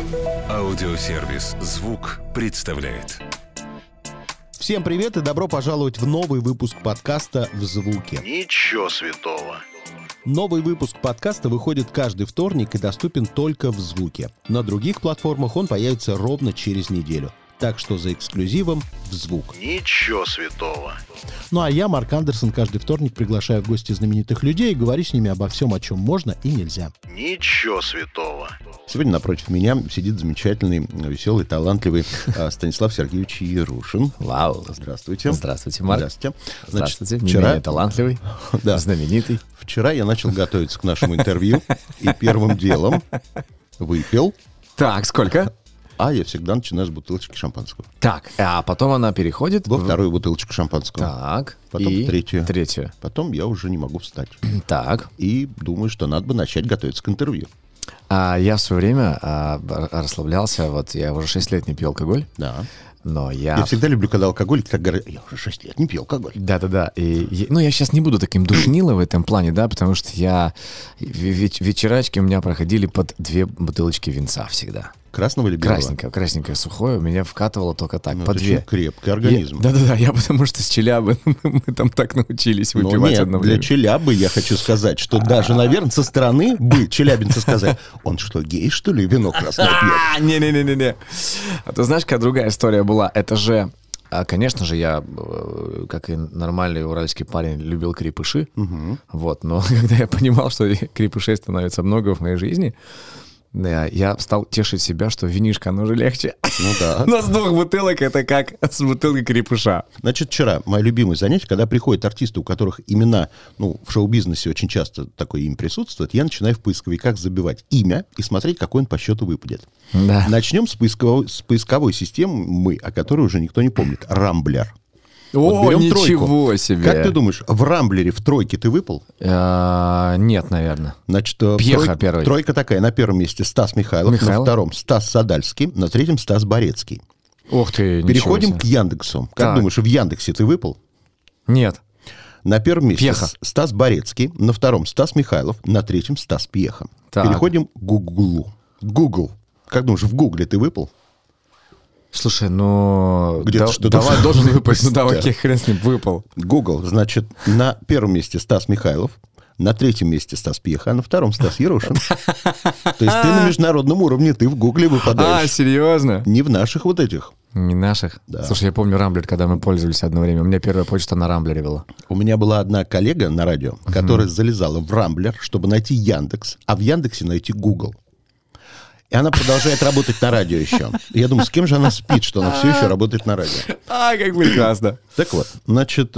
Аудиосервис «Звук» представляет. Всем привет и добро пожаловать в новый выпуск подкаста «В звуке». Ничего святого. Новый выпуск подкаста выходит каждый вторник и доступен только в звуке. На других платформах он появится ровно через неделю. Так что за эксклюзивом в звук. Ничего святого. Ну а я, Марк Андерсон, каждый вторник приглашаю в гости знаменитых людей и говорю с ними обо всем, о чем можно и нельзя. Ничего святого. Сегодня напротив меня сидит замечательный, веселый, талантливый Станислав Сергеевич Ярушин. Вау. Здравствуйте. Здравствуйте, Марк. Здравствуйте. Здравствуйте. Не менее талантливый, да. знаменитый. Вчера я начал готовиться к нашему интервью и первым делом выпил. Так, сколько? А я всегда начинаю с бутылочки шампанского. Так, а потом она переходит Во вторую бутылочку шампанского. Так. Потом и в третью. Третью. Потом я уже не могу встать. Так. И думаю, что надо бы начать готовиться к интервью. Я в свое время расслаблялся. Вот я уже 6 лет не пил алкоголь. Да. Но Я всегда люблю, когда алкоголики так говорят: я уже 6 лет не пил алкоголь. Да-да-да. Ну, я сейчас не буду таким душнило в этом плане, да, потому что вечерачки у меня проходили под 2 бутылочки винца всегда. Красного или белого? Красненькое, сухое. Меня вкатывало только так, Ну, по это 2. очень крепкий организм. Да-да-да, я потому что с Челябы мы там так научились выпивать нет, одно для время. Челябы я хочу сказать, что даже, наверное, со стороны бы челябинцы сказали: он что, гей, что ли, вино красное пьет? Не-не-не-не. А ты знаешь, какая другая история была? Это же, конечно же, я, как и нормальный уральский парень, любил крепыши. Вот, но когда я понимал, что крепышей становится много в моей жизни, я стал тешить себя, что винишко, оно же легче. Ну да. Но с 2 бутылок это как с бутылкой крепыша. Значит, вчера мое любимое занятие, когда приходят артисты, у которых имена, в шоу-бизнесе очень часто такое имя присутствует, я начинаю в поисковиках забивать имя и смотреть, какой он по счету выпадет. Да. Начнем с поисковой системы, о которой уже никто не помнит. Рамблер. О, берем ничего тройку. себе. Как ты думаешь, в Рамблере в тройке ты выпал? Нет, наверное. Значит, Пьеха первый. Тройка такая. На первом месте Стас Михайлов, на втором Стас Садальский, на третьем Стас Борецкий. Ух ты, Переходим к Яндексу. Как Так. думаешь, в Яндексе ты выпал? Нет. На первом месте Пьеха. Стас Борецкий, на втором Стас Михайлов, на третьем Стас Пьеха. Так. Переходим к Гуглу. Гугл. Как думаешь, в Гугле ты выпал? Слушай, Где-то что-то давай должен выпасть. Ну давай, Да. хрен с ним, выпал. Гугл, значит, на первом месте Стас Михайлов, на третьем месте Стас Пьеха, а на втором Стас Ярушин. То есть ты на международном уровне, ты в Гугле выпадаешь. Серьезно? Не в наших вот этих. Не наших? Да. Слушай, я помню Рамблер, когда мы пользовались одно время. У меня первая почта на Рамблере была. У меня была одна коллега на радио, которая залезала в Рамблер, чтобы найти Яндекс, а в Яндексе найти Гугл. И она продолжает работать на радио еще. Я думаю, с кем же она спит, что она все еще работает на радио. Как прекрасно. Так вот, значит,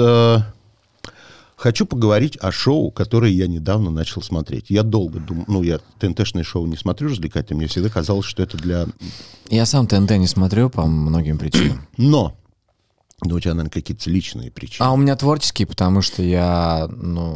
хочу поговорить о шоу, которое я недавно начал смотреть. Я долго думал, я ТНТ-шные шоу не смотрю развлекательные, мне всегда казалось, что это для... Я сам ТНТ не смотрю по многим причинам. Но у тебя, наверное, какие-то личные причины. А у меня творческие, потому что я,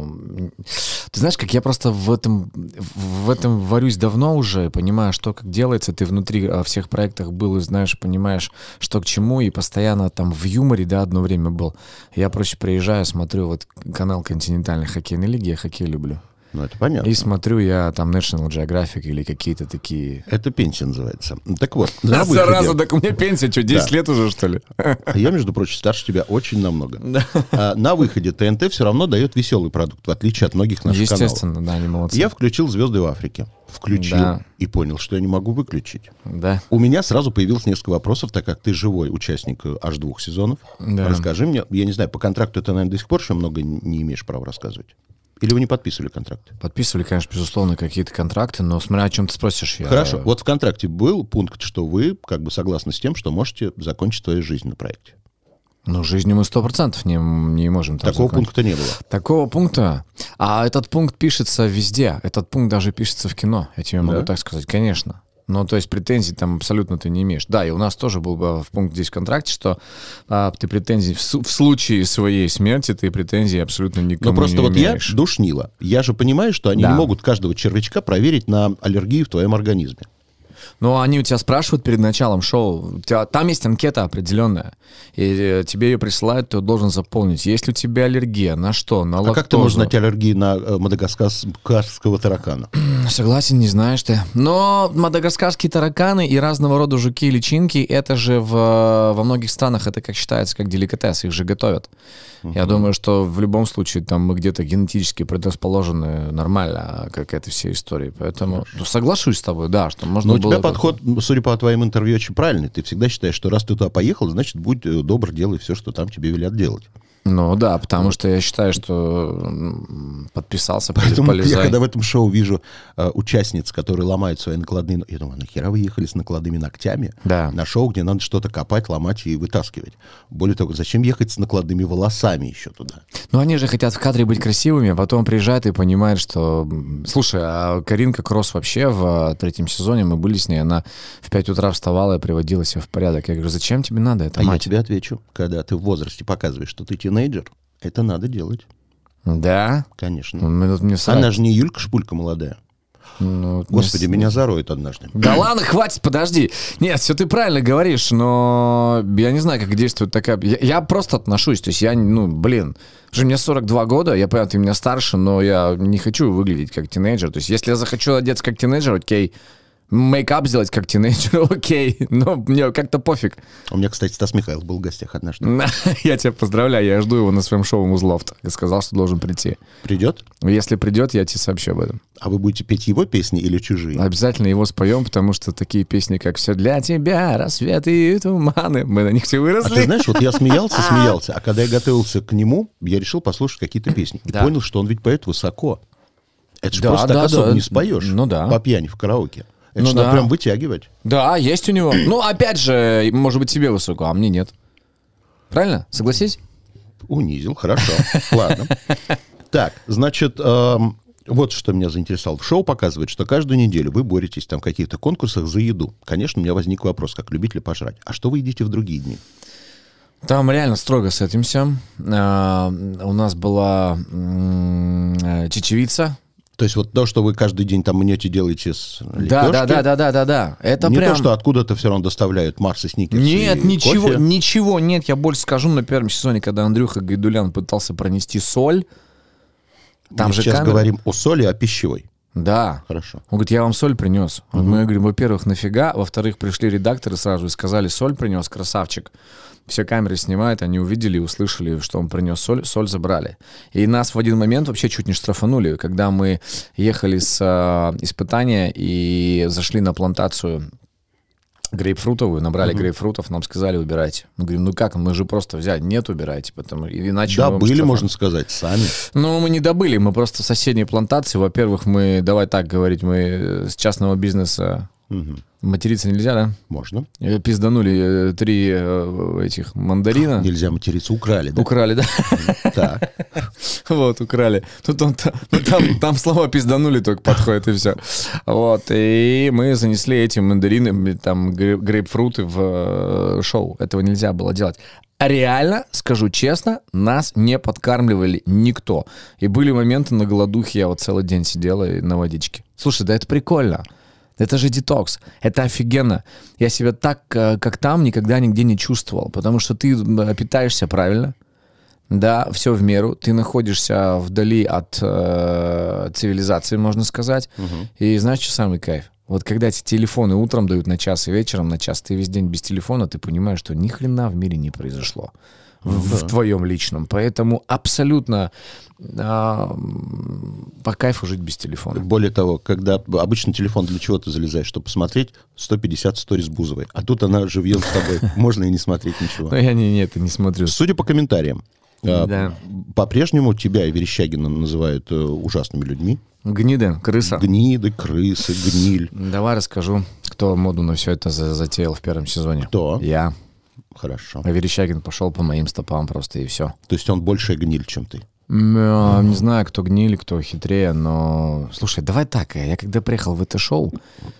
ты знаешь, как я просто в этом варюсь давно уже, понимаю, что как делается, ты внутри всех проектах был и знаешь, понимаешь, что к чему, и постоянно там в юморе, да, одно время был. Я проще приезжаю, смотрю вот канал континентальной хоккейной лиги, я хоккей люблю. Ну, это понятно. И смотрю я там National Geographic или какие-то такие... Это пенсия называется. Так вот, на Зараза, выходе... так у меня пенсия, что, 10 лет уже, что ли? Я, между прочим, старше тебя очень намного. На выходе ТНТ все равно дает веселый продукт, в отличие от многих наших каналов. Естественно, да, они молодцы. Я включил «Звезды в Африке». Включил Да. и понял, что я не могу выключить. Да. У меня сразу появилось несколько вопросов, так как ты живой участник аж 2 сезонов. Да. Расскажи мне, я не знаю, по контракту ты, наверное, до сих пор еще много не имеешь права рассказывать? Или вы не подписывали контракты? Подписывали, конечно, безусловно, какие-то контракты, но смотря о чем ты спросишь. Хорошо. Вот в контракте был пункт, что вы как бы согласны с тем, что можете закончить свою жизнь на проекте. Ну, жизнью мы 100% не можем там Такого закончить. пункта не было. Такого пункта? А этот пункт пишется везде. Этот пункт даже пишется в кино. Я тебе могу так сказать. Конечно. Ну, то есть претензий там абсолютно ты не имеешь. Да, и у нас тоже был бы в пункт здесь в контракте, что ты претензий в случае своей смерти ты претензий абсолютно никому Ну, просто не вот имеешь. я душнила. Я же понимаю, что они Да. не могут каждого червячка проверить на аллергию в твоем организме. Но они у тебя спрашивают перед началом шоу. Там есть анкета определенная. И тебе ее присылают, ты должен заполнить. Есть ли у тебя аллергия? На что? На лактозу? А как ты можешь знать аллергии на мадагаскарского таракана? Согласен, не знаешь ты. Но мадагаскарские тараканы и разного рода жуки и личинки, это же во многих странах это как считается как деликатес, их же готовят. Я думаю, что в любом случае там мы где-то генетически предрасположены нормально к этой всей истории. Поэтому соглашусь с тобой, да, что можно было... Но у тебя подход, судя по твоим интервью, очень правильный. Ты всегда считаешь, что раз ты туда поехал, значит, будь добр, делай все, что там тебе велят делать. Ну да, потому что я считаю, что подписался, Поэтому полезай. я, когда в этом шоу вижу участниц, которые ломают свои накладные... Я думаю, нахера вы ехали с накладными ногтями на шоу, где надо что-то копать, ломать и вытаскивать? Более того, зачем ехать с накладными волосами еще туда? Ну они же хотят в кадре быть красивыми, а потом приезжают и понимают, что... Слушай, а Каринка Кросс вообще в 3-м сезоне, мы были с ней, она в 5 утра вставала и приводила себя в порядок. Я говорю, зачем тебе надо это, мать? Я тебе отвечу, когда ты в возрасте показываешь, что ты тинейджер, это надо делать. Да? Конечно. Мне Она же не Юлька Шпулька молодая. Ну, Господи, меня зароют однажды. Да ладно, хватит, подожди. Нет, все ты правильно говоришь, но я не знаю, как действует такая... Я просто отношусь, то есть я, уже мне 42 года, я понимаю, ты меня старше, но я не хочу выглядеть как тинейджер. То есть если я захочу одеться как тинейджер, окей. Мейкап сделать как тинейджер, окей, но мне как-то пофиг. У меня, кстати, Стас Михайлов был в гостях однажды. Я тебя поздравляю, я жду его на своем шоу «Музлофт». Я сказал, что должен прийти. Придет? Если придет, я тебе сообщу об этом. А вы будете петь его песни или чужие? Обязательно его споем, потому что такие песни, как «Все для тебя», «Рассветы и туманы», мы на них все выросли. А ты знаешь, вот я смеялся, а когда я готовился к нему, я решил послушать какие-то песни. И понял, что он ведь поет высоко. Это же просто так особо не споешь по пьяни в караоке. Это же надо прям вытягивать. Да, есть у него. Ну, опять же, может быть, тебе высоко, а мне нет. Правильно? Согласись? Унизил, хорошо. Ладно. Так, значит, вот что меня заинтересовало. Шоу показывает, что каждую неделю вы боретесь там в каких-то конкурсах за еду. Конечно, у меня возник вопрос, как любители пожрать. А что вы едите в другие дни? Там реально строго с этим всем. У нас была чечевица. То есть вот то, что вы каждый день там мнете, делаете с лепешки. Да. Это не прям... то, что откуда-то все равно доставляют Марс и Сникерс. Нет, и ничего нет. Я больше скажу, на первом сезоне, когда Андрюха Гайдулян пытался пронести соль. Там мы же сейчас говорим о соли, о пищевой. Да. Хорошо. Он говорит, я вам соль принес. Мы говорим, во-первых, нафига? Во-вторых, пришли редакторы сразу и сказали, соль принес, красавчик. Все камеры снимают, они увидели и услышали, что он принес соль забрали. И нас в один момент вообще чуть не штрафанули, когда мы ехали с испытания и зашли на плантацию грейпфрутовую, набрали грейпфрутов, нам сказали, убирайте. Мы говорим, ну как, мы же просто взяли, нет, убирайте, потому иначе... Добыли, можно сказать, сами. Ну, мы не добыли, мы просто в соседней плантации, во-первых, мы, давай так говорить, мы с частного бизнеса... Материться нельзя, да? Можно. Пизданули 3 этих мандарина. Нельзя материться, украли, да? Украли, да. Так. Вот, украли. Там слова пизданули только подходит, и все. Вот, и мы занесли эти мандарины, там, грейпфруты в шоу. Этого нельзя было делать. А реально, скажу честно, нас не подкармливали никто. И были моменты на голодухе, я вот целый день сидела на водичке. Слушай, да это прикольно. Это же детокс. Это офигенно. Я себя так, как там, никогда нигде не чувствовал. Потому что ты питаешься правильно. Да, все в меру. Ты находишься вдали от цивилизации, можно сказать. И знаешь, что самый кайф? Вот когда эти телефоны утром дают на час и вечером на час, ты весь день без телефона, ты понимаешь, что ни хрена в мире не произошло. В твоем личном. Поэтому абсолютно по кайфу жить без телефона. Более того, когда обычно телефон для чего ты залезаешь? Чтобы посмотреть 150 сторис Бузовой. А тут она живьем с тобой. Можно и не смотреть ничего. Но я это не смотрю. Судя по комментариям, по-прежнему тебя и Верещагина называют ужасными людьми. Гниды, крыса. Гниды, крысы, гниль. Давай расскажу, кто моду на все это затеял в первом сезоне. Кто? Я. Хорошо. А Верещагин пошел по моим стопам просто, и все. То есть он больше гниль, чем ты? Не знаю, кто гниль, кто хитрее, но... Слушай, давай так, я когда приехал в это шоу,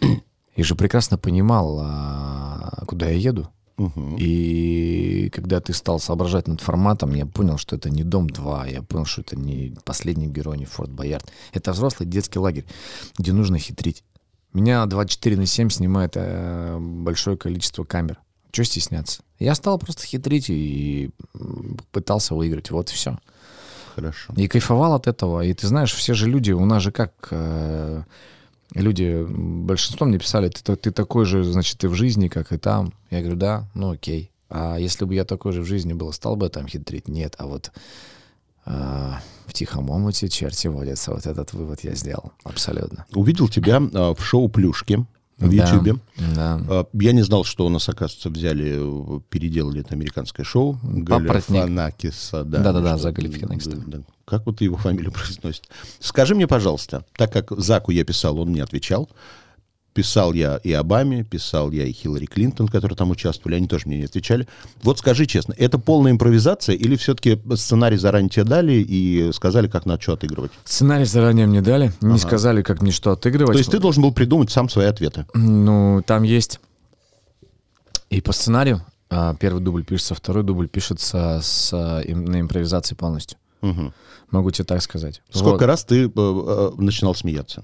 я же прекрасно понимал, куда я еду. И когда ты стал соображать над форматом, я понял, что это не «Дом-2», я понял, что это не «Последний герой», не «Форт Боярд». Это взрослый детский лагерь, где нужно хитрить. Меня 24/7 снимает большое количество камер. Чего стесняться? Я стал просто хитрить и пытался выиграть. Вот и все. Хорошо. И кайфовал от этого. И ты знаешь, все же люди, у нас же как... Люди, большинство мне писали, ты такой же, значит, ты в жизни, как и там. Я говорю, да, ну окей. А если бы я такой же в жизни был, стал бы там хитрить? Нет, а вот в тихом омуте черти водятся. Вот этот вывод я сделал, абсолютно. Увидел тебя в шоу «Плюшки» в Ютьюбе. Да. Я не знал, что у нас, оказывается, переделали это американское шоу. Галифианакиса. Да-да-да, за Галифианакиса. Да. Как вот его фамилию произносит? Скажи мне, пожалуйста, так как Заку я писал, он не отвечал. Писал я и Обаме, писал я и Хиллари Клинтон, которые там участвовали, они тоже мне не отвечали. Вот скажи честно, это полная импровизация или все-таки сценарий заранее тебе дали и сказали, как надо что отыгрывать? Сценарий заранее мне дали, не сказали, как мне что отыгрывать. То есть ты должен был придумать сам свои ответы? Ну, там есть и по сценарию. Первый дубль пишется, второй дубль пишется на импровизации полностью. Угу. Могу тебе так сказать. Сколько раз ты начинал смеяться?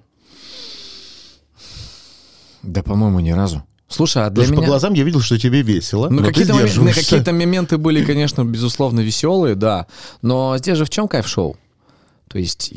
Да, по-моему, ни разу. Слушай, а для Потому меня... по глазам я видел, что тебе весело, Ну, но ты сдерживаешься. какие-то моменты были, конечно, безусловно, веселые, да. Но здесь же в чем кайф шоу? То есть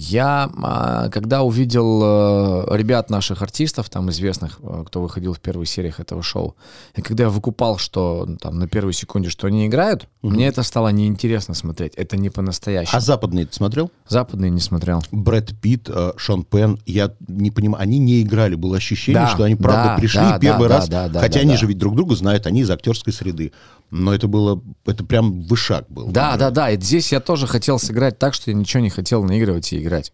я, когда увидел ребят наших артистов, там известных, кто выходил в первых сериях этого шоу, и когда я выкупал, что там на первой секунде, что они играют, мне это стало неинтересно смотреть. Это не по-настоящему. А западные ты смотрел? Западные не смотрел. Брэд Питт, Шон Пенн, я не понимаю, они не играли. Было ощущение, что они правда пришли первый раз, хотя они же ведь друг друга знают, они из актерской среды. Но это прям вышаг был. Да. И здесь я тоже хотел сыграть так, что я ничего не хотел наигрывать и играть.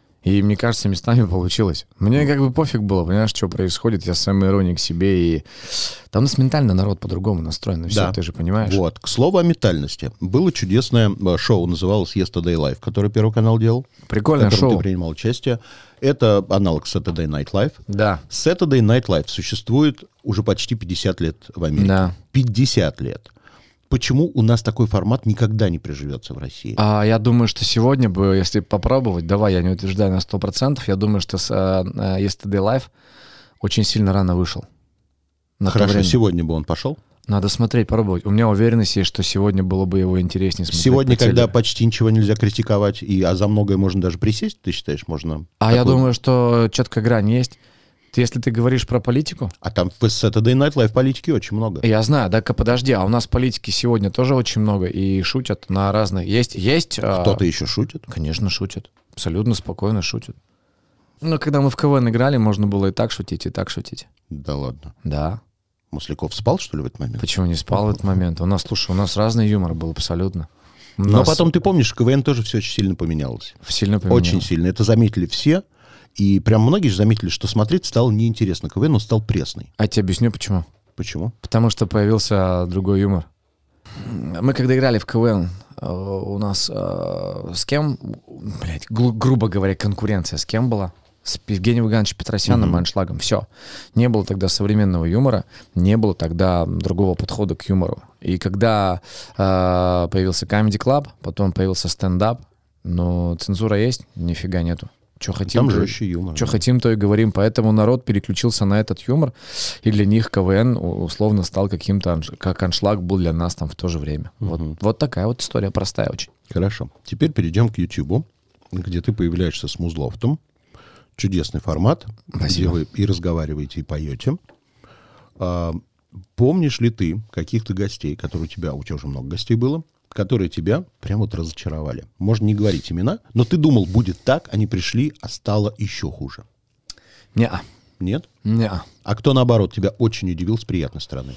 И мне кажется, местами получилось. Мне как бы пофиг было, понимаешь, что происходит. Я самый ироник к себе. И там у нас ментально народ по-другому настроен. Все, да. Ты же понимаешь. Вот. К слову о ментальности. Было чудесное шоу, называлось Yesterday Live, которое Первый канал делал. Прикольное шоу. Ты принимал участие. Это аналог Saturday Night Live. Да. Saturday Night Live существует уже почти 50 лет в Америке. Да. 50 лет. Почему у нас такой формат никогда не приживется в России? Я думаю, что сегодня бы, если попробовать, давай, я не утверждаю на 100%, я думаю, что Yesterday Live очень сильно рано вышел. Хорошо, сегодня бы он пошел? Надо смотреть, пробовать. У меня уверенность есть, что сегодня было бы его интереснее смотреть. Сегодня, когда почти ничего нельзя критиковать, а за многое можно даже присесть, ты считаешь, можно... Я думаю, что четкая грань есть. Если ты говоришь про политику... А там в Saturday Night Live политики очень много. Я знаю, да, подожди, а у нас политики сегодня тоже очень много и шутят на разные... Есть... Кто-то еще шутит? Конечно, шутят. Абсолютно спокойно шутят. Но когда мы в КВН играли, можно было и так шутить, и так шутить. Да ладно? Да. Масляков спал, что ли, в этот момент? Почему не спал в этот момент? У нас разный юмор был абсолютно. Но потом, ты помнишь, КВН тоже все очень сильно поменялось. Сильно поменялось. Очень сильно. Это заметили все. И прям многие же заметили, что смотреть стало неинтересно. КВН, он стал пресный. Я тебе объясню, почему. Почему? Потому что появился другой юмор. Мы когда играли в КВН, у нас с кем, грубо говоря, конкуренция с кем была? С Евгением Ивановичем Петросяном и аншлагом. Все. Не было тогда современного юмора, не было тогда другого подхода к юмору. И когда появился Comedy Club, потом появился стендап, но цензура есть? Нифига нету. Что хотим, там жестче юмор. Что хотим, то и говорим. Поэтому народ переключился на этот юмор. И для них КВН условно стал каким-то, как аншлаг был для нас там в то же время. Вот такая вот история простая очень. Хорошо. Теперь перейдем к Ютубу, где ты появляешься с Музлофтом. Чудесный формат, где вы и разговариваете, и поете. Помнишь ли ты каких-то гостей, которые у тебя уже много гостей было, которые тебя прям вот разочаровали? Можно не говорить имена, но ты думал, будет так, они пришли, а стало еще хуже. Не-а. Нет? Не-а. А кто, наоборот, тебя очень удивил с приятной стороны?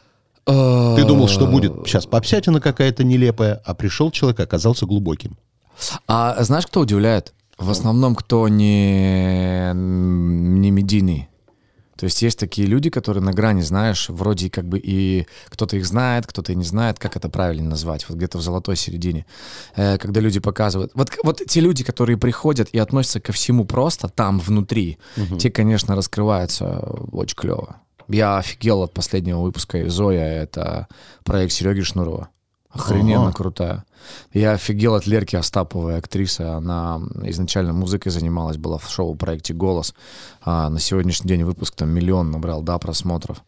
Ты думал, что будет сейчас попсятина какая-то нелепая, а пришел человек, оказался глубоким. А знаешь, кто удивляет? В основном, кто не медийный. То есть есть такие люди, которые на грани, знаешь, вроде как бы и кто-то их знает, кто-то и не знает, как это правильно назвать, вот где-то в золотой середине. Когда люди показывают... Вот те люди, которые приходят и относятся ко всему просто там, внутри, те, конечно, раскрываются очень клево. Я офигел от последнего выпуска «Зоя», это проект Сереги Шнурова. Охрененно крутая. Я офигел от Лерки Остаповой, актрисы. Она изначально музыкой занималась, была в шоу-проекте «Голос». На сегодняшний день выпуск там 1 миллион набрал, да, просмотров.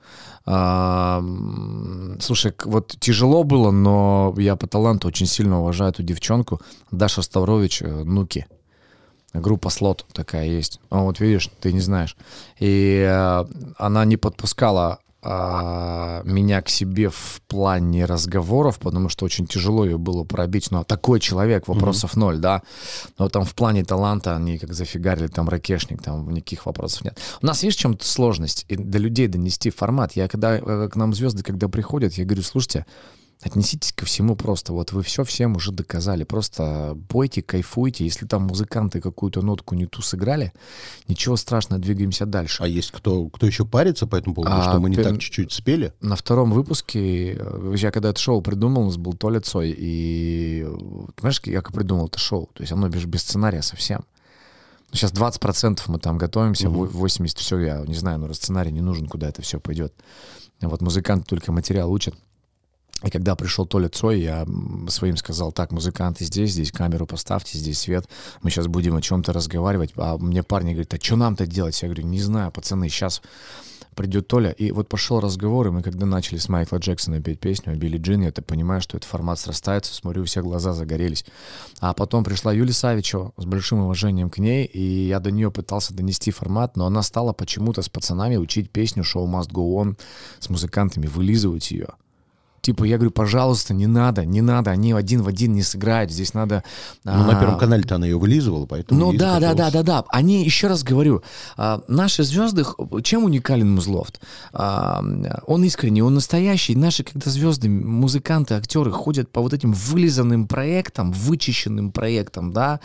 Слушай, вот тяжело было, но я по таланту очень сильно уважаю эту девчонку. Даша Ставрович, «Нуки». Группа «Слот» такая есть. Вот видишь, ты не знаешь. И она не подпускала меня к себе в плане разговоров, потому что очень тяжело ее было пробить. Но такой человек, вопросов ноль, да. Но там в плане таланта они как зафигарили, там ракешник, там никаких вопросов нет. У нас есть в чем-то сложность и до людей донести формат. Я когда к нам звезды, когда приходят, я говорю, слушайте, отнеситесь ко всему просто. Вот вы все всем уже доказали. Просто пойте, кайфуйте. Если там музыканты какую-то нотку не ту сыграли, ничего страшного, двигаемся дальше. А есть кто еще парится по этому поводу, что мы не так чуть-чуть спели? На втором выпуске, я когда это шоу придумал, у нас был Толя Цой, и, понимаешь, я как придумал это шоу, то есть оно без сценария совсем. Сейчас 20% мы там готовимся, 80% все, я не знаю, но сценарий не нужен, куда это все пойдет. Вот музыканты только материал учат. И когда пришел Толя Цой, я своим сказал, так, музыканты здесь камеру поставьте, здесь свет, мы сейчас будем о чем-то разговаривать. А мне парни говорят, а что нам-то делать? Я говорю, не знаю, пацаны, сейчас придет Толя. И вот пошел разговор, и мы когда начали с Майкла Джексона петь песню о Билли Джин, я понимаю, что этот формат срастается, смотрю, все глаза загорелись. А потом пришла Юлия Савичева, с большим уважением к ней, и я до нее пытался донести формат, но она стала почему-то с пацанами учить песню «Show must go on», с музыкантами вылизывать ее. Типа, я говорю, пожалуйста, не надо, они один в один не сыграют, здесь надо... Ну, на Первом канале-то она ее вылизывала, поэтому... Ну, да. Они, еще раз говорю, наши звезды, чем уникален Музлофт? Он искренний, он настоящий. Наши, когда звезды, музыканты, актеры ходят по вот этим вылизанным проектам, вычищенным проектам, да,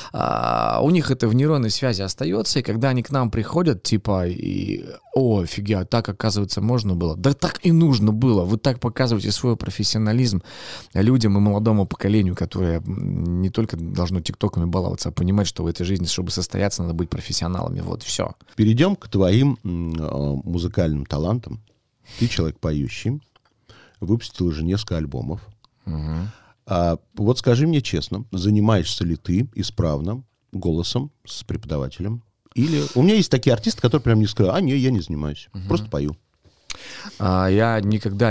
у них это в нейронной связи остается, и когда они к нам приходят, типа, о, офигеть, так, оказывается, можно было. Да так и нужно было. Вы так показываете свой профессионализм людям и молодому поколению, которое не только должно тиктоками баловаться, а понимать, что в этой жизни, чтобы состояться, надо быть профессионалами. Вот, все. Перейдем к твоим музыкальным талантам. Ты человек поющий, выпустил уже несколько альбомов. Вот скажи мне честно, занимаешься ли ты исправно голосом с преподавателем? Или у меня есть такие артисты, которые прям не скажут, не, я не занимаюсь, просто пою. Я никогда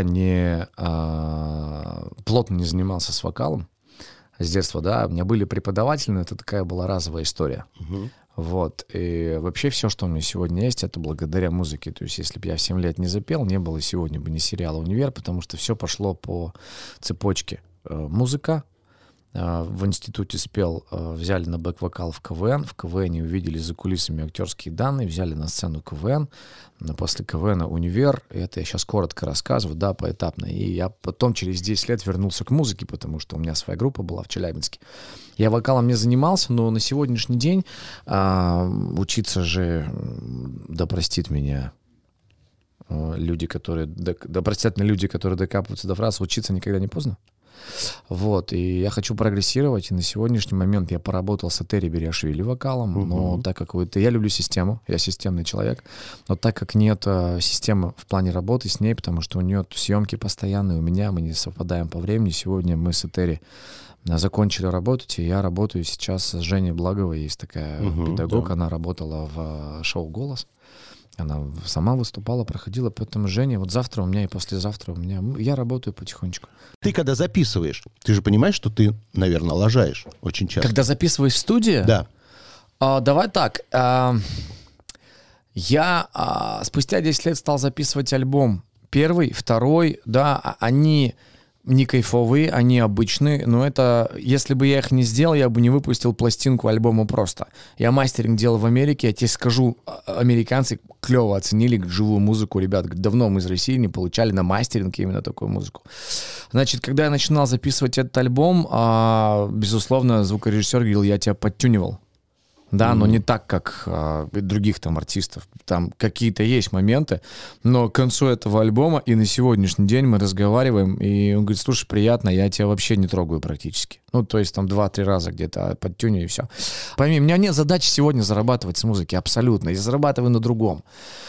плотно не занимался с вокалом с детства, да. У меня были преподаватели, но это такая была разовая история. Вот. И вообще все, что у меня сегодня есть, это благодаря музыке. То есть если бы я в 7 лет не запел, не было сегодня бы ни сериала «Универ», потому что все пошло по цепочке. Музыка. В институте спел, взяли на бэк-вокал в КВН. В КВН увидели за кулисами актерские данные, взяли на сцену КВН. После КВН «Универ». Это я сейчас коротко рассказываю, да, поэтапно. И я потом через 10 лет вернулся к музыке, потому что у меня своя группа была в Челябинске. Я вокалом не занимался, но на сегодняшний день учиться же, да простит меня люди, которые... Да простят меня люди, которые докапываются до фраз, учиться никогда не поздно. Вот, и я хочу прогрессировать, и на сегодняшний момент я поработал с Этери Бериашвили вокалом, но так как я люблю систему, я системный человек, но так как нет системы в плане работы с ней, потому что у нее съемки постоянные, у меня, мы не совпадаем по времени, сегодня мы с Этери закончили работать, и я работаю сейчас с Женей Благовой, есть такая педагог, она работала в шоу «Голос». Она сама выступала, проходила, поэтому Женя, вот завтра у меня и послезавтра у меня, я работаю потихонечку. Ты когда записываешь, ты же понимаешь, что ты, наверное, лажаешь очень часто. Когда записываешь в студии? Да. Давай так. Я спустя 10 лет стал записывать альбом. Первый, второй, да, они не кайфовые, они обычные, но это, если бы я их не сделал, я бы не выпустил пластинку альбома просто. Я мастеринг делал в Америке, я тебе скажу, американцы клево оценили живую музыку, ребят, давно мы из России не получали на мастеринг именно такую музыку. Значит, когда я начинал записывать этот альбом, безусловно, звукорежиссер говорил, я тебя подтюнивал. Да, но не так, как других там артистов. Там какие-то есть моменты, но к концу этого альбома и на сегодняшний день мы разговариваем, и он говорит, слушай, приятно, я тебя вообще не трогаю практически. Ну, то есть там 2-3 раза где-то подтюню и все. Пойми, у меня нет задачи сегодня зарабатывать с музыки, абсолютно. Я зарабатываю на другом.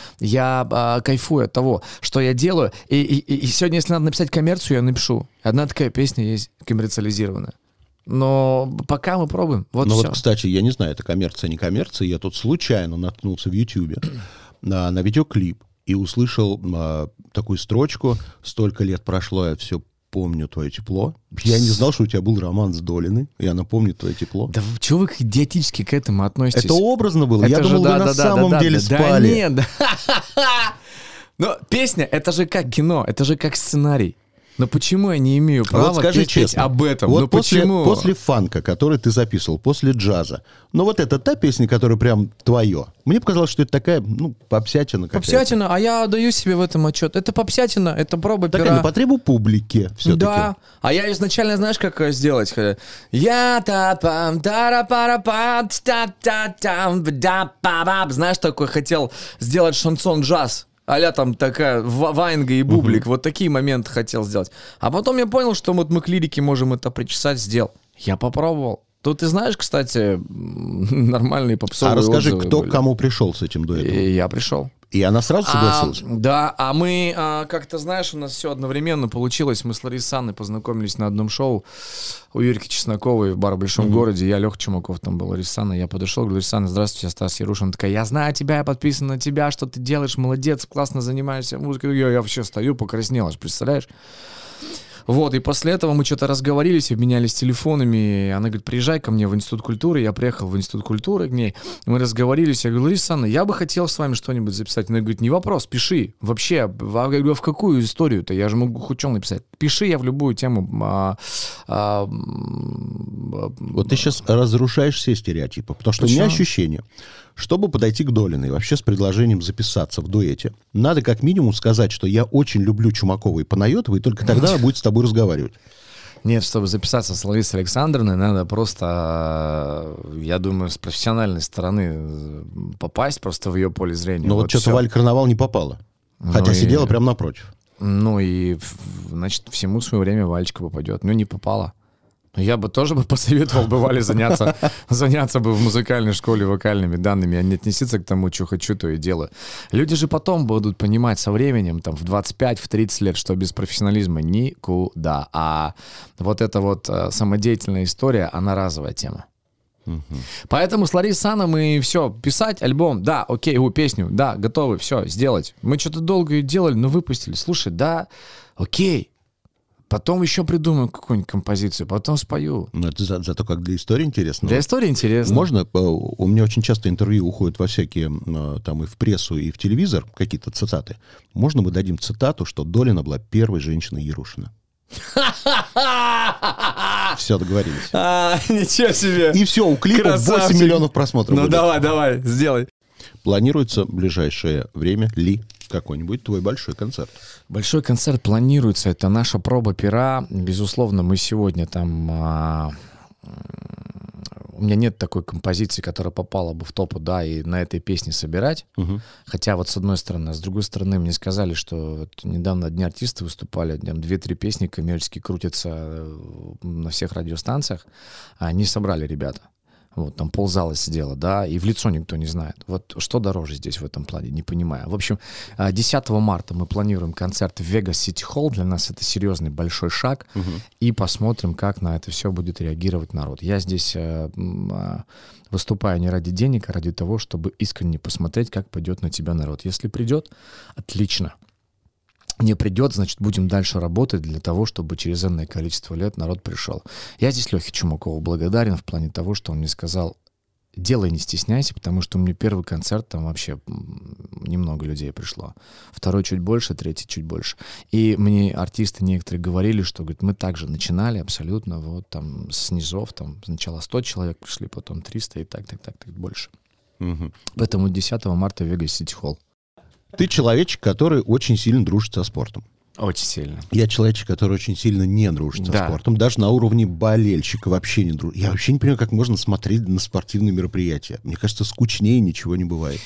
Я кайфую от того, что я делаю. И сегодня, если надо написать коммерцию, я напишу. Одна такая песня есть коммерциализированная. Но пока мы пробуем. Вот ну все. вот, кстати, я не знаю, это коммерция, не коммерция. Я тут случайно наткнулся в Ютьюбе на видеоклип и услышал такую строчку: «Столько лет прошло, я все помню твое тепло». Я не знал, что у тебя был роман с Долиной, и она помнит твое тепло. Да чего вы идиотически к этому относитесь? Это образно было. Это я думал, вы на самом деле спали. Да нет. Но песня, это же как кино, это же как сценарий. Но почему я не имею права вот скажи петь честно, об этом? Вот Ну после почему? фанка, который ты записывал, после джаза, но вот это та песня, которая прям твое. Мне показалось, что это такая, попсятина какая-то. Попсятина, а я даю себе в этом отчет. Это попсятина, это проба Такая пера. на потребу публики все-таки. Да, а я изначально, знаешь, как сделать? Я та-пам, тара-пара-пам, та-та-там, да-па-бап. Знаешь, такой хотел сделать шансон-джаз. А-ля там такая Ваенга и Бублик. Вот такие моменты хотел сделать. А потом я понял, что вот мы к лирике можем это причесать, сделал. Я попробовал. Тут, ты знаешь, кстати, нормальные попсовые А расскажи, отзывы кто были. к кому пришел с этим дуэтом? И я пришел. И она сразу согласилась? Да, а мы, как-то, знаешь, у нас все одновременно получилось. Мы с Ларисой Санной познакомились на одном шоу у Юрки Чесноковой в бар в Большом городе. Я, Леха Чумаков, там был, Лариса Санна. Я подошел, говорю, Лариса Санна, здравствуйте, я Стас Яруш. Она такая, я знаю тебя, я подписан на тебя, что ты делаешь, молодец, классно занимаешься музыкой. Я вообще стою, покраснел, аж, представляешь? Вот, и после этого мы что-то разговорились, обменялись телефонами. Она говорит, приезжай ко мне в Институт культуры. Я приехал в Институт культуры к ней. Мы разговорились. Я говорю, Лариса Анна, я бы хотел с вами что-нибудь записать. Она говорит, не вопрос, пиши. Вообще, в какую историю-то? Я же могу хоть что написать. Пиши, я в любую тему. Вот ты сейчас разрушаешь все стереотипы. Потому что Почему? у меня ощущение, чтобы подойти к Долиной вообще с предложением записаться в дуэте, надо как минимум сказать, что я очень люблю Чумакова и Панайотова, и только тогда она будет с тобой разговаривать. Нет, чтобы записаться с Ларисой Александровной, надо просто, я думаю, с профессиональной стороны попасть просто в ее поле зрения. Но вот что-то всё. Валя Карнавал не попала. Хотя Ну сидела и- прямо напротив. Ну и, значит, всему свое время Валечка попадет. Ну, не попала. Но я бы тоже посоветовал бы Вале заняться бы в музыкальной школе вокальными данными, а не относиться к тому, что хочу, то и делаю. Люди же потом будут понимать со временем, там, в 25, в 30 лет, что без профессионализма никуда. А вот эта вот самодеятельная история, она разовая тема. Поэтому с Ларисой Санной мы все, писать альбом, да, окей, песню, да, готовы, все, сделать. Мы что-то долго ее делали, но выпустили. Слушай, да, окей. Потом еще придумаю какую-нибудь композицию, потом спою. Но это зато как для истории интересно. Для истории интересно. Можно? У меня очень часто интервью уходят во всякие, там и в прессу, и в телевизор, какие-то цитаты. Можно мы дадим цитату, что Долина была первой женщиной Ярушина? Все, договорились. Ничего себе. И все, у клипа 8 миллионов просмотров. Ну будет. давай, сделай. Планируется в ближайшее время ли какой-нибудь твой большой концерт? Большой концерт планируется, это наша проба пера. Безусловно, мы сегодня там... У меня нет такой композиции, которая попала бы в топу, да, и на этой песне собирать. Хотя вот с одной стороны. А с другой стороны, мне сказали, что вот недавно Дни артиста выступали, там 2-3 песни коммерчески крутятся на всех радиостанциях. А они собрали ребята. Вот, там ползала сидела, да, и в лицо никто не знает. Вот что дороже здесь в этом плане, не понимаю. В общем, 10 марта мы планируем концерт в Vegas City Hall. Для нас это серьезный большой шаг. И посмотрим, как на это все будет реагировать народ. Я здесь выступаю не ради денег, а ради того, чтобы искренне посмотреть, как пойдет на тебя народ. Если придет, отлично. Не придет, значит, будем дальше работать для того, чтобы через энное количество лет народ пришел. Я здесь Лехе Чумакову благодарен в плане того, что он мне сказал, делай, не стесняйся, потому что у меня первый концерт, там вообще немного людей пришло. Второй чуть больше, третий чуть больше. И мне артисты некоторые говорили, что, говорит, мы также начинали абсолютно вот там с низов, там сначала 100 человек пришли, потом 300 и так больше. Поэтому 10 марта в Vegas City Hall. Ты человечек, который очень сильно дружит со спортом. Очень сильно. Я человек, который очень сильно не дружит со спортом. Даже на уровне болельщика вообще не дружит. Я вообще не понимаю, как можно смотреть на спортивные мероприятия. Мне кажется, скучнее ничего не бывает.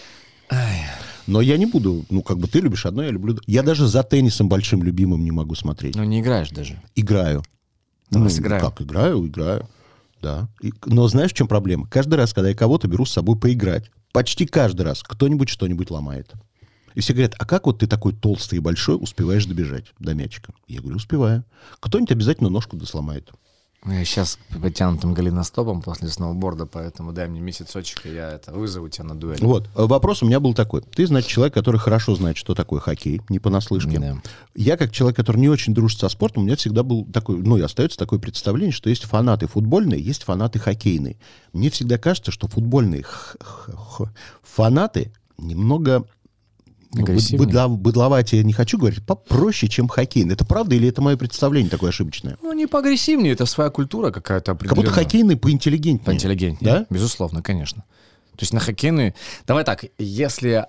Но я не буду, ты любишь одно, я люблю... Я даже за теннисом большим любимым не могу смотреть. Не играешь даже? Играю. Сыграем. Как, играю, да. Но знаешь, в чем проблема? Каждый раз, когда я кого-то беру с собой поиграть, почти каждый раз кто-нибудь что-нибудь ломает. И все говорят, а как вот ты такой толстый и большой успеваешь добежать до мячика? Я говорю, успеваю. Кто-нибудь обязательно ножку сломает. Я сейчас потянутым голеностопом после сноуборда, поэтому дай мне месяцочек, и я вызову тебя на дуэль. Вот, вопрос у меня был такой. Ты, значит, человек, который хорошо знает, что такое хоккей, не понаслышке. Да. Я, как человек, который не очень дружит со спортом, у меня всегда был такой, и остается такое представление, что есть фанаты футбольные, есть фанаты хоккейные. Мне всегда кажется, что футбольные фанаты немного... быдловатее не хочу говорить, попроще, чем хоккейный. Это правда или это мое представление такое ошибочное? Не поагрессивнее, это своя культура какая-то определенная. Как будто хоккейный поинтеллигентнее. Поинтеллигентнее, да? Безусловно, конечно. То есть на хоккейный... Давай так, если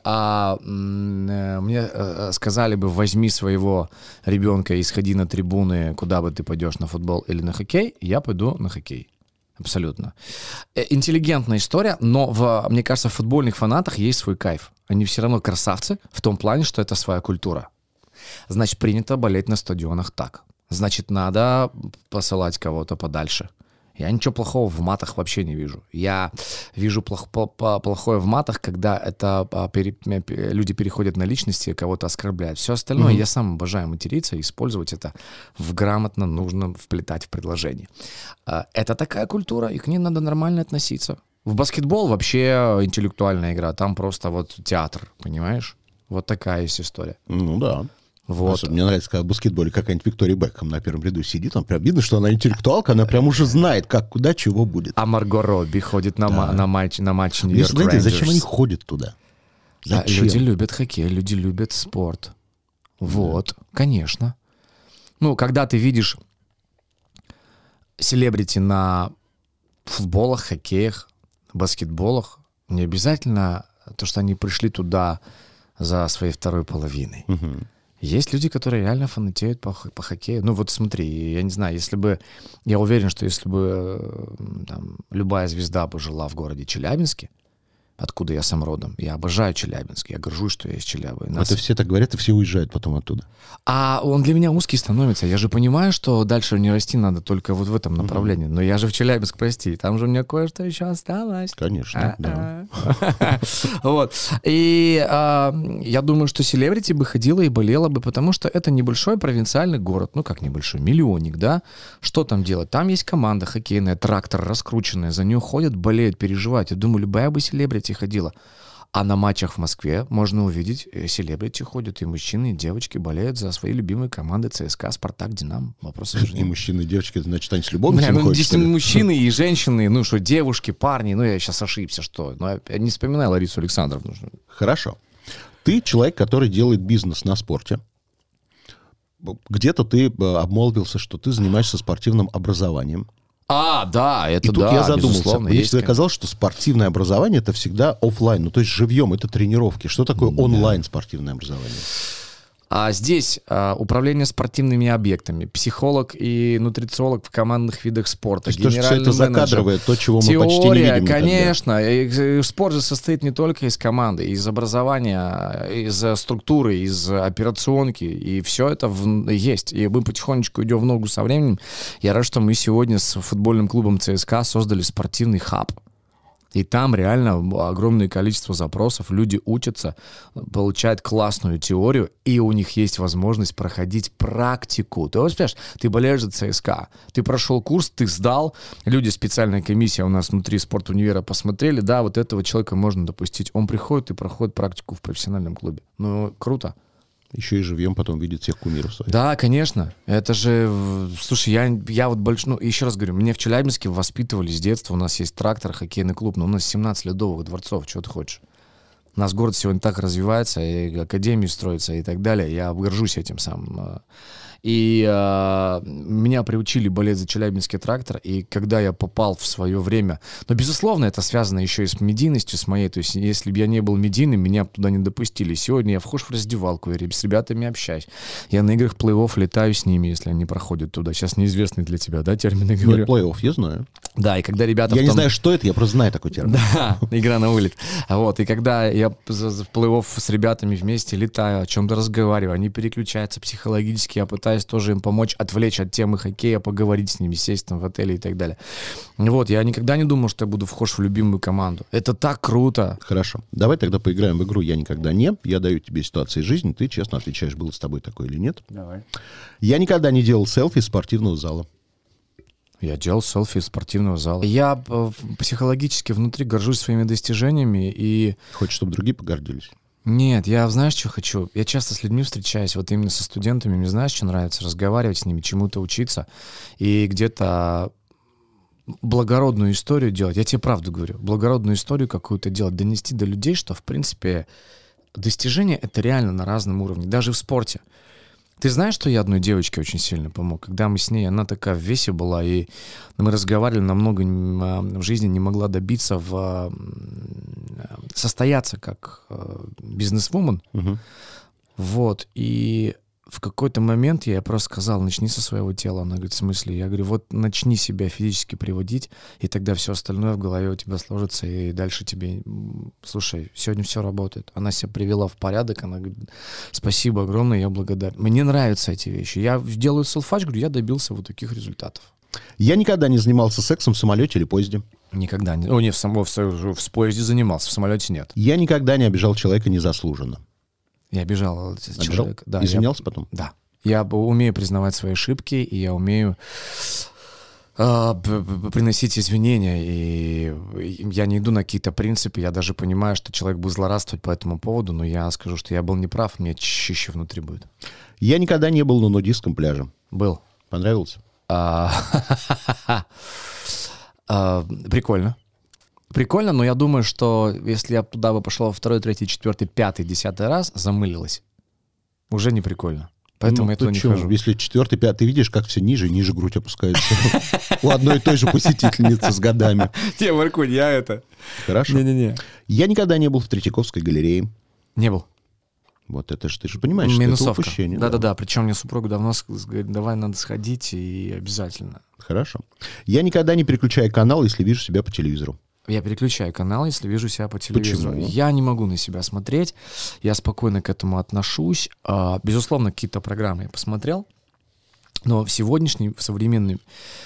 мне сказали бы, возьми своего ребенка и сходи на трибуны, куда бы ты пойдешь, на футбол или на хоккей, я пойду на хоккей. Абсолютно. Интеллигентная история, но, мне кажется, в футбольных фанатах есть свой кайф. Они все равно красавцы в том плане, что это своя культура. Значит, принято болеть на стадионах так. Значит, надо посылать кого-то подальше. Я ничего плохого в матах вообще не вижу. Я вижу плохое в матах, когда люди переходят на личности, кого-то оскорбляют. Все остальное я сам обожаю материться и использовать это в грамотно нужно вплетать в предложение. Это такая культура, и к ней надо нормально относиться. В баскетбол вообще интеллектуальная игра, там просто театр, понимаешь? Вот такая есть история. Да. Вот. Мне нравится, когда в баскетболе какая-нибудь Виктория Бекхэм на первом ряду сидит, там прям видно, что она интеллектуалка, она прям уже знает, как, куда, чего будет. А Марго Робби ходит на матч Нью-Йорк Рейнджерс. Зачем они ходят туда? Зачем? Люди любят хоккей, люди любят спорт. Вот, конечно. Когда ты видишь селебрити на футболах, хоккеях, баскетболах, не обязательно то, что они пришли туда за своей второй половиной. Есть люди, которые реально фанатеют по хоккею. Смотри, я не знаю, я уверен, что если бы любая звезда бы жила в городе Челябинске, откуда я сам родом, я обожаю Челябинск, я горжусь, что я из Челябы. Это все так говорят, и все уезжают потом оттуда. А он для меня узкий становится. Я же понимаю, что дальше не расти надо только вот в этом направлении. Но я же в Челябинск, прости, там же у меня кое-что еще осталось. Конечно, да. Вот. И я думаю, что селебрити бы ходила и болела бы, потому что это небольшой провинциальный город. Как небольшой? Миллионник, да? Что там делать? Там есть команда хоккейная, трактор раскрученная, за нее ходят, болеют, переживают. Я думаю, любая бы селебрити ходила. А на матчах в Москве можно увидеть, селебрити ходят, и мужчины, и девочки болеют за свои любимые команды ЦСКА, Спартак, Динамо. Вопросов же нет. И мужчины, и девочки, значит, они с любовницами ходят, здесь мужчины и женщины, что девушки, парни, я сейчас ошибся, что? Я не вспоминаю Ларису Александровну. Хорошо. Ты человек, который делает бизнес на спорте. Где-то ты обмолвился, что ты занимаешься спортивным образованием. Да, это и тут я задумался. Мне всегда конечно. казалось, что спортивное образование — это всегда офлайн, то есть живьем, это тренировки. Что такое онлайн спортивное образование? А здесь управление спортивными объектами, психолог и нутрициолог в командных видах спорта, то есть все это закадровое, то, чего мы почти не видим. Конечно. И спорт же состоит не только из команды, из образования, из структуры, из операционки, и все это есть. И мы потихонечку идем в ногу со временем. Я рад, что мы сегодня с футбольным клубом ЦСКА создали спортивный хаб. И там реально огромное количество запросов, люди учатся, получают классную теорию, и у них есть возможность проходить практику. Ты вот представляешь, ты болеешь за ЦСКА, ты прошел курс, ты сдал, люди, специальная комиссия у нас внутри спортунивера посмотрели, да, вот этого человека можно допустить. Он приходит и проходит практику в профессиональном клубе. Круто. Еще и живьем потом видит всех кумиров своих. Да, конечно. Это же... Слушай, я вот больше... еще раз говорю, меня в Челябинске воспитывали с детства. У нас есть трактор, хоккейный клуб, но у нас 17 ледовых дворцов. Чего ты хочешь? У нас город сегодня так развивается, и академии строятся, и так далее. Я горжусь этим самым. И меня приучили болеть за Челябинский трактор, и когда я попал в свое время... Но, безусловно, это связано еще и с медийностью, с моей. То есть, если бы я не был медийным, меня бы туда не допустили. Сегодня я вхожу в раздевалку, я с ребятами общаюсь. Я на играх плей-офф летаю с ними, если они проходят туда. Сейчас неизвестный для тебя, да, термины говорю? Нет, плей-офф, я знаю. Да, и когда ребята... Я не знаю, что это, я просто знаю такой термин. Да, игра на вылет. Вот, и когда я в плей-офф с ребятами вместе летаю, о чем-то разговариваю, они переключаются психологически, я пытаюсь тоже им помочь отвлечь от темы хоккея, поговорить с ними, сесть там в отеле и так далее. Вот, я никогда не думал, что я буду вхож в любимую команду. Это так круто. Хорошо. Давай тогда поиграем в игру «Я никогда не». Я даю тебе ситуации жизни, ты честно отвечаешь, было с тобой такое или нет. Давай. Я никогда не делал селфи из спортивного зала. Я делал селфи из спортивного зала. Я психологически внутри горжусь своими достижениями и... Хочешь, чтобы другие погордились? Нет, я, знаешь, что хочу? Я часто с людьми встречаюсь, вот именно со студентами, мне знаешь, что нравится? Разговаривать с ними, чему-то учиться и где-то благородную историю делать. Я тебе правду говорю. Благородную историю какую-то делать, донести до людей, что, в принципе, достижения — это реально на разном уровне, даже в спорте. Ты знаешь, что я одной девочке очень сильно помог? Когда мы с ней, она такая в весе была, и мы разговаривали, намного в жизни не могла добиться, состояться как бизнесвумен. Угу. Вот, и в какой-то момент я просто сказал: начни со своего тела. Она говорит: в смысле? Я говорю: вот начни себя физически приводить, и тогда все остальное в голове у тебя сложится, и дальше тебе... Слушай, сегодня все работает. Она себя привела в порядок, она говорит: спасибо огромное, я благодарен. Мне нравятся эти вещи. Я делаю селфач, говорю, я добился вот таких результатов. Я никогда не занимался сексом в самолете или поезде. Никогда не... О, нет, в поезде занимался, в самолете нет. Я никогда не обижал человека незаслуженно. Я обижал человека. Да, извинялся потом? Да. Я умею признавать свои ошибки, и я умею приносить извинения, и я не иду на какие-то принципы, я даже понимаю, что человек будет злорадствовать по этому поводу, но я скажу, что я был неправ, мне чище внутри будет. Я никогда не был на нудистском пляже. Был. Понравился? Прикольно. Прикольно, но я думаю, что если я туда бы пошел во 2, 3, 4, 5, 10 раз, замылилось. Уже не прикольно. Поэтому я туда не хожу. Если 4, 5, ты видишь, как все ниже и ниже грудь опускается. У одной и той же посетительницы с годами. Не, Маркунь, я это... Хорошо. Не-не-не. Я никогда не был в Третьяковской галерее. Не был. Вот это же, ты же понимаешь, что это упущение. Да-да-да, причем мне супруга давно говорит: давай, надо сходить, и обязательно. Хорошо. Я никогда не переключаю канал, если вижу себя по телевизору. Я переключаю канал, если вижу себя по телевизору. Почему? Я не могу на себя смотреть, я спокойно к этому отношусь. Безусловно, какие-то программы я посмотрел, но в сегодняшнем, в современном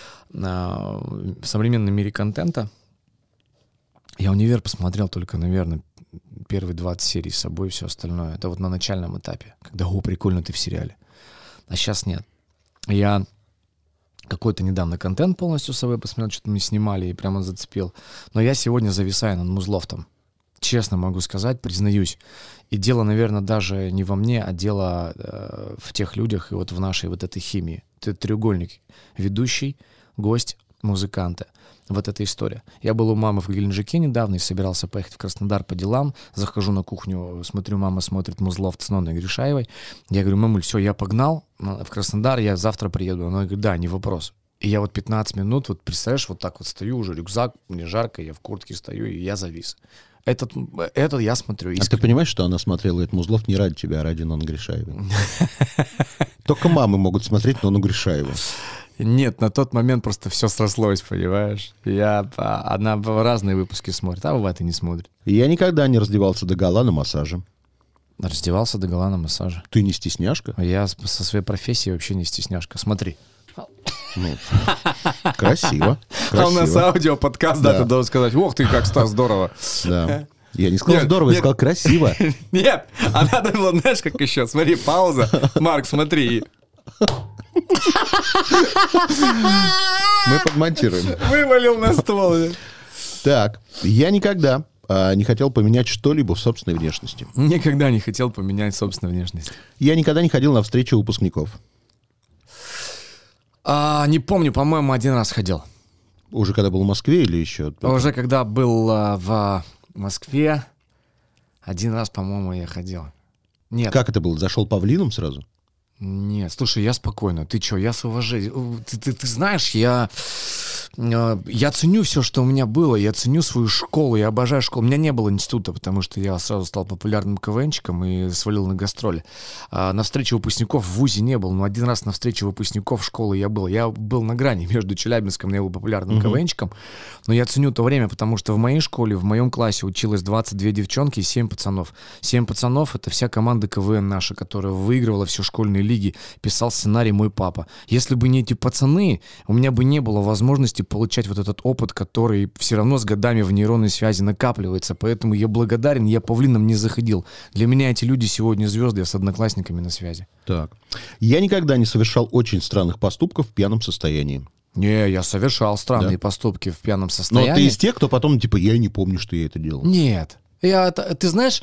мире контента я «Универ» посмотрел только, наверное, первые 20 серий с собой, и все остальное. Это вот на начальном этапе, когда прикольно, ты в сериале. А сейчас нет. Я какой-то недавно контент полностью с собой посмотрел, что-то мы снимали и прямо зацепил. Но я сегодня зависаю над Музлофтом. Честно могу сказать, признаюсь. И дело, наверное, даже не во мне, а дело в тех людях и вот в нашей вот этой химии. Это треугольник. Ведущий, гость, музыканты. Вот эта история. Я был у мамы в Геленджике недавно и собирался поехать в Краснодар по делам. Захожу на кухню, смотрю, мама смотрит Музлофт с Ноной Гришаевой. Я говорю: мамуль, все, я погнал в Краснодар, я завтра приеду. Она говорит: да, не вопрос. И я вот 15 минут, вот представляешь, вот так вот стою, уже рюкзак, мне жарко, я в куртке стою, и я завис. Этот я смотрю искренне. А ты понимаешь, что она смотрела этот Музлофт не ради тебя, а ради Ноны Гришаевой? Только мамы могут смотреть Нону Гришаеву. Нет, на тот момент просто все срослось, понимаешь? Она разные выпуски смотрит, а бывает и не смотрит. Я никогда не раздевался догола на массаже. Раздевался догола на массаже. Ты не стесняшка? Я со своей профессией вообще не стесняшка. Смотри. Ну, красиво. А у нас аудиоподкаст, да, ты должен сказать: ох ты, как Стас, здорово. Да. Я не сказал здорово, я сказал красиво. Нет, а надо было, знаешь, как еще? Смотри, пауза. Марк, смотри. Мы подмонтируем. Вывалил на ствол. Так, я никогда не хотел поменять что-либо в собственной внешности. Никогда не хотел поменять собственную внешность. Я никогда не ходил на встречу выпускников. Не помню, по-моему, один раз ходил. Уже когда был в Москве или еще? Уже когда был в Москве, один раз, по-моему, я ходил. Нет. Как это было? Зашел павлином сразу? Нет, слушай, я спокойно. Ты что, я с уважением. Ты знаешь, я ценю все, что у меня было. Я ценю свою школу, я обожаю школу. У меня не было института, потому что я сразу стал популярным КВНчиком и свалил на гастроли. На встрече выпускников в ВУЗе не был, но один раз на встрече выпускников школы я был. Я был на грани между Челябинском, я был популярным КВНчиком. Но я ценю то время, потому что в моей школе, в моем классе училось 22 девчонки и 7 пацанов. 7 пацанов — это вся команда КВН наша, которая выигрывала все школьные лиги, писал сценарий мой папа. Если бы не эти пацаны, у меня бы не было возможности получать вот этот опыт, который все равно с годами в нейронной связи накапливается. Поэтому я благодарен, я павлином не заходил. Для меня эти люди сегодня звезды, я с одноклассниками на связи. Так. Я никогда не совершал очень странных поступков в пьяном состоянии. Не, я совершал странные поступки в пьяном состоянии. Но ты из тех, кто потом, типа, я не помню, что я это делал. Нет. Ты знаешь,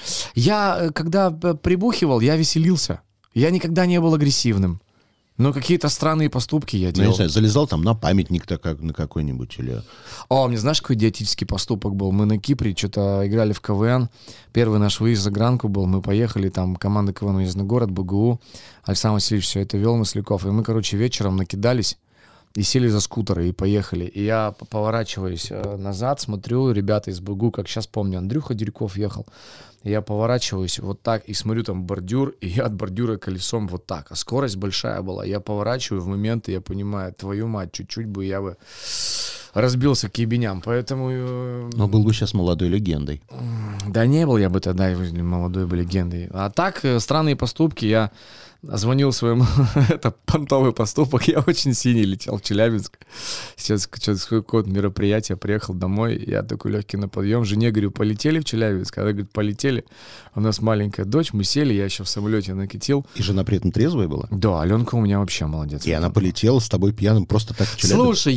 я когда прибухивал, я веселился. Я никогда не был агрессивным. Но какие-то странные поступки я делал. Я не знаю, залезал там на памятник на какой-нибудь или... Мне знаешь, какой идиотический поступок был? Мы на Кипре что-то играли в КВН. Первый наш выезд за гранку был. Мы поехали, там команда КВН «Уездный город», БГУ. Александр Васильевич все это вел, Масляков. И мы, вечером накидались и сели за скутеры и поехали. И я поворачиваюсь назад, смотрю, ребята из БГУ, как сейчас помню, Андрюха Дерьков ехал. Я поворачиваюсь вот так и смотрю, там бордюр, и я от бордюра колесом вот так. А скорость большая была. Я поворачиваю в момент, и я понимаю, твою мать, чуть-чуть бы я бы разбился к ебеням. Поэтому... Но был бы сейчас молодой легендой. Да не был я бы тогда молодой бы легендой. А так, странные поступки. Я звонил своему... Это понтовый поступок. Я очень синий летел в Челябинск. Сейчас какое-то мероприятие. Приехал домой. Я такой легкий на подъем. Жене говорю, полетели в Челябинск? Она говорит, полетели. У нас маленькая дочь. Мы сели. Я еще в самолете накатил. И жена при этом трезвая была? Да, Аленка у меня вообще молодец. И она полетела с тобой пьяным просто так в Челябинск? Слушай,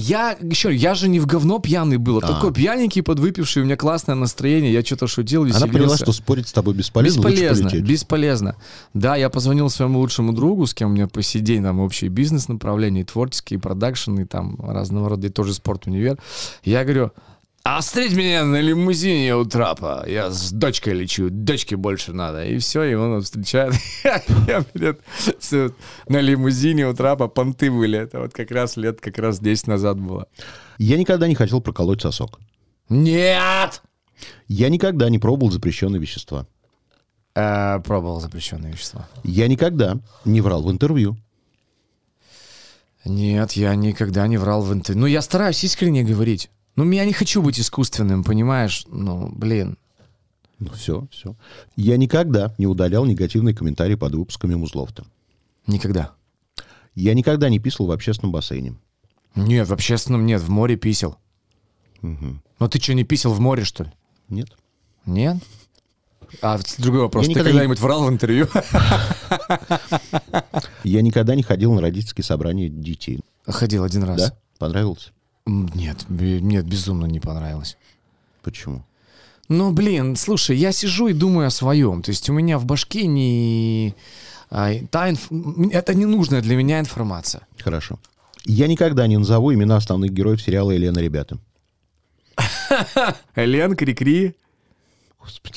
я же не в говно пьяный был. Такой пьяненький, подвыпивший. У меня классное настроение. Я что-то шутил, веселился. Она поняла, что спорить с тобой бесполезно. Бесполезно. Да, я позвонил своему лучшему другу, с кем у меня по сей день там общие бизнес-направления, творческие, продакшены, там разного рода, и тоже спорт-универ. Я говорю, встреть меня на лимузине у трапа, я с дочкой лечу, дочке больше надо. И все, и он встречает. Я, на лимузине у трапа, понты были. Это вот как раз 10 назад было. Я никогда не хотел проколоть сосок. Нет! Я никогда не пробовал запрещенные вещества. Пробовал запрещенные вещества. Я никогда не врал в интервью. Нет, я никогда не врал в интервью. Ну, я стараюсь искренне говорить. Ну, я не хочу быть искусственным, понимаешь? Ну, блин. Ну, все. Я никогда не удалял негативные комментарии под выпусками Музлофта. Никогда. Я никогда не писал в общественном бассейне. Нет, в общественном нет, в море писал. Угу. Но ты что, не писал в море, что ли? Нет. Нет? Другой вопрос. Ты когда-нибудь врал в интервью? Я никогда не ходил на родительские собрания детей. Ходил один раз. Да? Понравилось? Нет, безумно не понравилось. Почему? Ну, блин, слушай, я сижу и думаю о своем. То есть у меня в башке не... Это ненужная для меня информация. Хорошо. Я никогда не назову имена основных героев сериала «Елена, ребята». Элен, Крикри. Господи.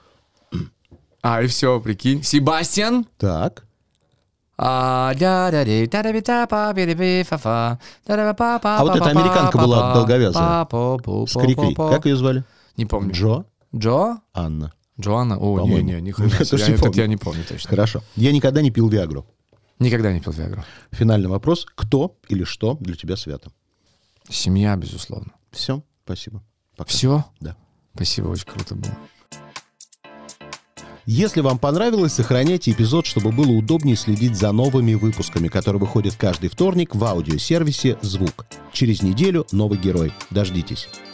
И все, прикинь. Себастьян. Так. А вот эта американка была долговязая. С Крикри. Как ее звали? Не помню. Джо? Анна. Джоанна? Не хрена. Этот я не помню точно. Хорошо. Я никогда не пил Виагру. Никогда не пил Виагру. Финальный вопрос. Кто или что для тебя свято? Семья, безусловно. Все, спасибо. Пока. Все? Да. Спасибо, очень круто было. Если вам понравилось, сохраняйте эпизод, чтобы было удобнее следить за новыми выпусками, которые выходят каждый вторник в аудиосервисе «Звук». Через неделю новый герой. Дождитесь.